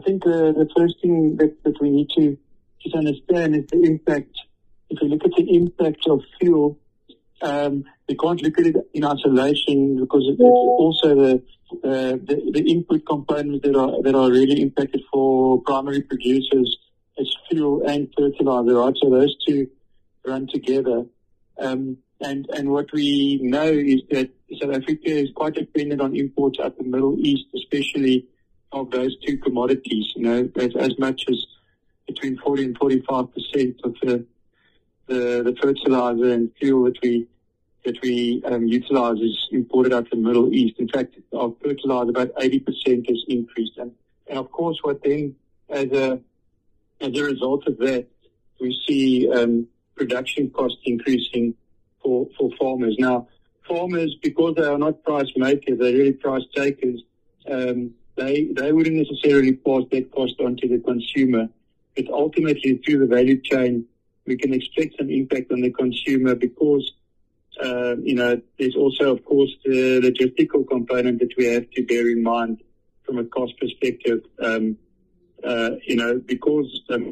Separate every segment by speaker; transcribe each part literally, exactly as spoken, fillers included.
Speaker 1: think uh, the first thing that, that we need to just understand is the impact. If you look at the impact of fuel, um, we can't look at it in isolation because it's also the, uh, the the input components that are that are really impacted for primary producers as fuel and fertilizer, right? So those two run together. Um, and and what we know is that South Africa is quite dependent on imports out the Middle East, especially of those two commodities. You know, as, as much as between forty and forty-five percent of the the, the fertilizer and fuel that we that we um, utilize is imported out of the Middle East. In fact, our fertilizer about eighty percent has increased, and, and of course, what then as a as a result of that, we see um, production costs increasing for for farmers. Now, farmers, because they are not price makers, they're really price takers. Um, they they wouldn't necessarily pass that cost on to the consumer, but ultimately through the value chain, we can expect some impact on the consumer because, uh, you know, there's also, of course, the logistical component that we have to bear in mind from a cost perspective. Um, uh, you know, because um,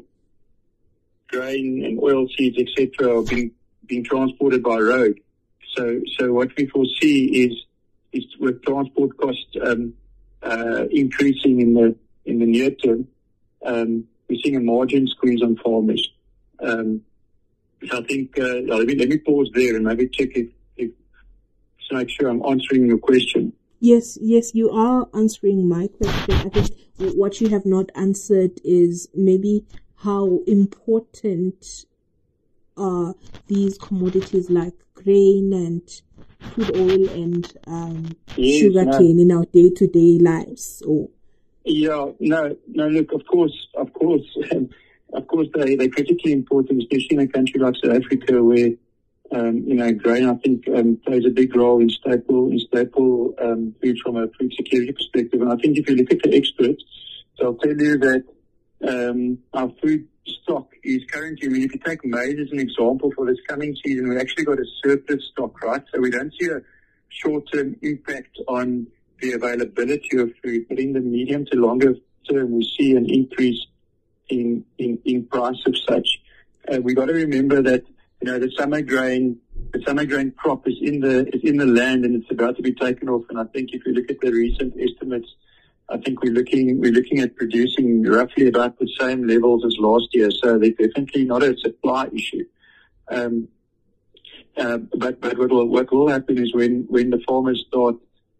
Speaker 1: grain and oil seeds, et cetera, are being being transported by road. So, so what we foresee is is with transport costs um, uh, increasing in the in the near term, um, we're seeing a margin squeeze on farmers. Um, so I think, uh, let me, let me pause there and maybe check if, if, to make sure I'm answering your question.
Speaker 2: Yes, yes, you are answering my question. I think what you have not answered is maybe how important are these commodities like grain and crude oil and um,
Speaker 1: yes,
Speaker 2: sugarcane
Speaker 1: no.
Speaker 2: in our day-to-day lives. Or
Speaker 1: yeah, no, no. Look, of course, of course. Of course, they, they're critically important, especially in a country like South Africa where, um, you know, grain, I think, um, plays a big role in staple, in staple um, food from a food security perspective. And I think if you look at the experts, they'll tell you that um, our food stock is currently, I mean, if you take maize as an example for this coming season, we actually got a surplus stock, right? So we don't see a short-term impact on the availability of food, but in the medium to longer term, we see an increase in, in, in price of such. Uh, we got to remember that, you know, the summer grain, the summer grain crop is in the, is in the land and it's about to be taken off. And I think if you look at the recent estimates, I think we're looking, we're looking at producing roughly about the same levels as last year. So there's definitely not a supply issue. Um, uh, but, but what will, what will happen is when, when the farmers start,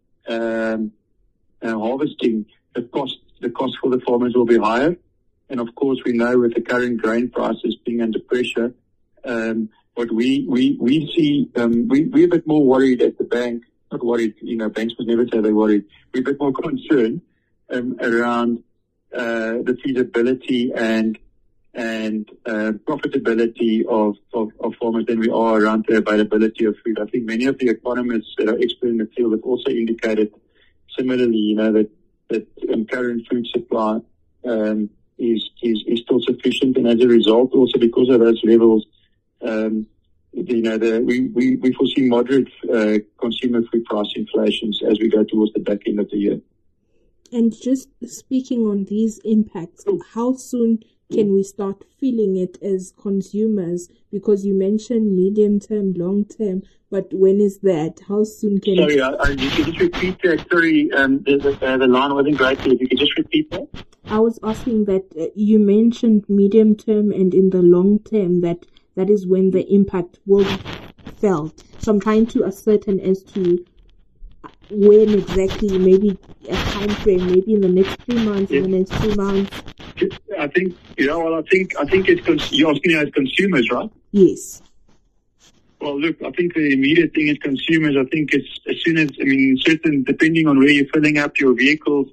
Speaker 1: um, uh, harvesting, the cost, the cost for the farmers will be higher. And of course, we know with the current grain prices being under pressure, um, what we, we, we see, um, we, we're a bit more worried at the bank, not worried, you know, banks must never say they're worried. We're a bit more concerned, um, around, uh, the feasibility and, and, uh, profitability of, of, of farmers than we are around the availability of food. I think many of the economists that are expert in the field have also indicated similarly, you know, that, that um, current food supply, um, is, is, is still sufficient. And as a result, also because of those levels, um, you know, the, we, we, we foresee moderate, uh, consumer food price inflations as we go towards the back end of the year.
Speaker 2: And just speaking on these impacts, how soon can we start feeling it as consumers? Because you mentioned medium term, long term, but when is that? How soon can
Speaker 1: Sorry, I, I, you could just repeat that. Sorry, um, the, the, uh, the line wasn't great. If you could just repeat that.
Speaker 2: I was asking that uh, you mentioned medium term and in the long term that that is when the impact will be felt. So I'm trying to ascertain as to when exactly, maybe a time frame, maybe in the next three months, yeah. in the next two months.
Speaker 1: I think, you know, well, I think, I think it's, cons- you're asking as consumers, right?
Speaker 2: Yes.
Speaker 1: Well, look, I think the immediate thing is consumers. I think it's as soon as, I mean, certain, depending on where you're filling up your vehicles,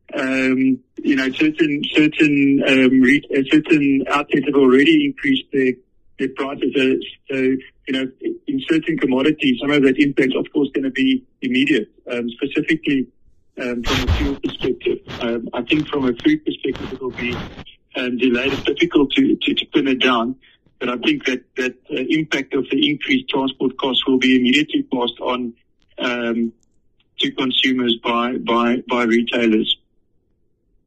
Speaker 1: um, you know, certain, certain, um, re- certain outlets have already increased their, their prices. So, so, you know, in certain commodities, some of that impact, of course, going to be immediate, um, specifically, um, from a fuel perspective. Um, I think from a food perspective, it will be, um, delayed. It's difficult to, to, to pin it down. But I think that, that uh, impact of the increased transport costs will be immediately passed on, um, to consumers by, by, by retailers.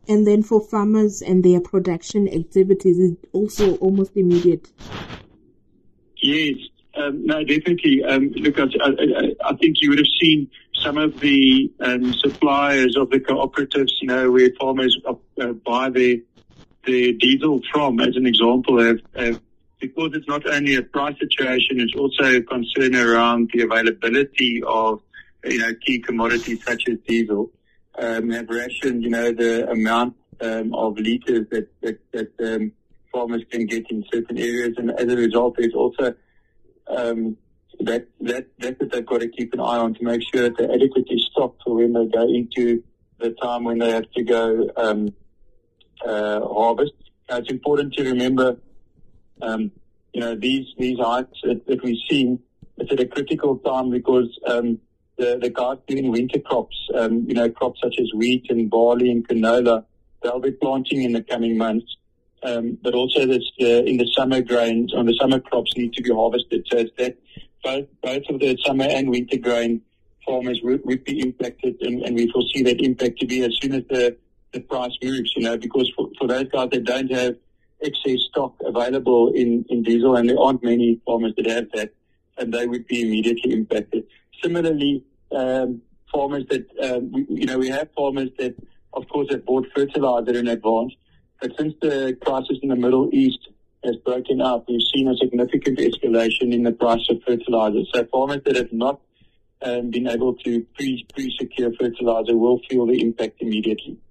Speaker 2: And then for farmers and their production activities, it's also almost immediate.
Speaker 1: Yes, um, no, definitely. Um, look, I, I, I think you would have seen some of the um, suppliers of the cooperatives, you know, where farmers uh, buy their, their diesel from, as an example, have, have, because it's not only a price situation, it's also a concern around the availability of, you know, key commodities such as diesel. Um, have rationed, you know, the amount um, of liters that that, that um, farmers can get in certain areas, and as a result, there's also um, that that that that they've got to keep an eye on to make sure that they're adequately stocked for when they go into the time when they have to go um, uh, harvest. Now, it's important to remember, um, you know, these these hikes that, that we've seen. It's at a critical time because um, The, the guys doing winter crops, um, you know, crops such as wheat and barley and canola, they'll be planting in the coming months. Um, but also this, uh, in the summer grains, on the summer crops need to be harvested. So it's that both, both of the summer and winter grain farmers would, would be impacted, and, and we foresee that impact to be as soon as the, the price moves, you know, because for, for those guys that don't have excess stock available in, in diesel, and there aren't many farmers that have that, and they would be immediately impacted. Similarly, um, farmers that, um, we, you know, we have farmers that, of course, have bought fertilizer in advance. But since the crisis in the Middle East has broken out, we've seen a significant escalation in the price of fertilizer. So farmers that have not um, been able to pre, pre-secure fertilizer will feel the impact immediately.